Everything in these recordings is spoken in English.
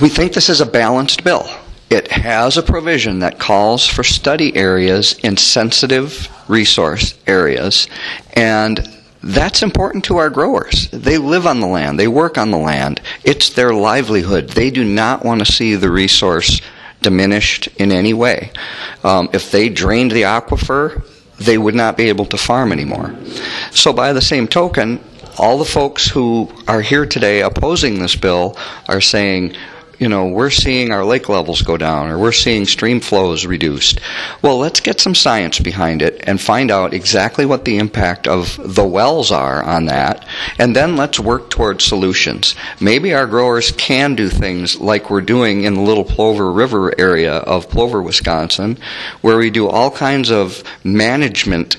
We think this is a balanced bill. It has a provision that calls for study areas in sensitive resource areas, and that's important to our growers. They live on the land. They work on the land. It's their livelihood. They do not want to see the resource diminished in any way. If they drained the aquifer, they would not be able to farm anymore. So by the same token, all the folks who are here today opposing this bill are saying, you know, we're seeing our lake levels go down, or we're seeing stream flows reduced. Well, let's get some science behind it and find out exactly what the impact of the wells are on that, and then let's work towards solutions. Maybe our growers can do things like we're doing in the Little Plover River area of Plover, Wisconsin, where we do all kinds of management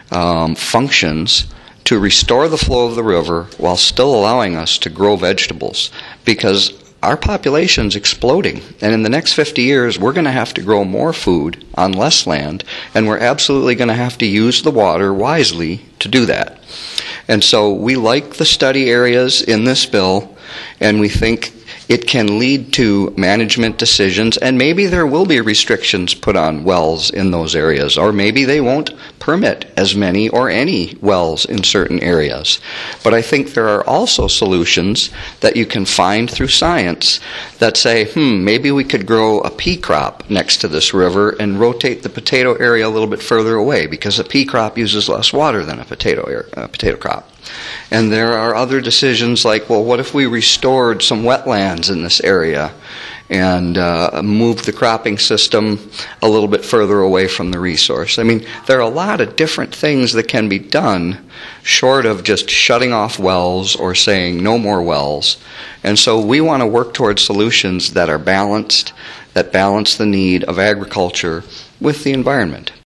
functions to restore the flow of the river while still allowing us to grow vegetables, because our population's exploding, and in the next 50 years we're going to have to grow more food on less land, and we're absolutely going to have to use the water wisely to do that. And so we like the study areas in this bill, and we think it can lead to management decisions, and maybe there will be restrictions put on wells in those areas, or maybe they won't permit as many or any wells in certain areas. But I think there are also solutions that you can find through science that say, maybe we could grow a pea crop next to this river and rotate the potato area a little bit further away, because a pea crop uses less water than a potato crop. And there are other decisions like, well, what if we restored some wetlands in this area and moved the cropping system a little bit further away from the resource? I mean, there are a lot of different things that can be done short of just shutting off wells or saying no more wells. And so we want to work towards solutions that are balanced, that balance the need of agriculture with the environment.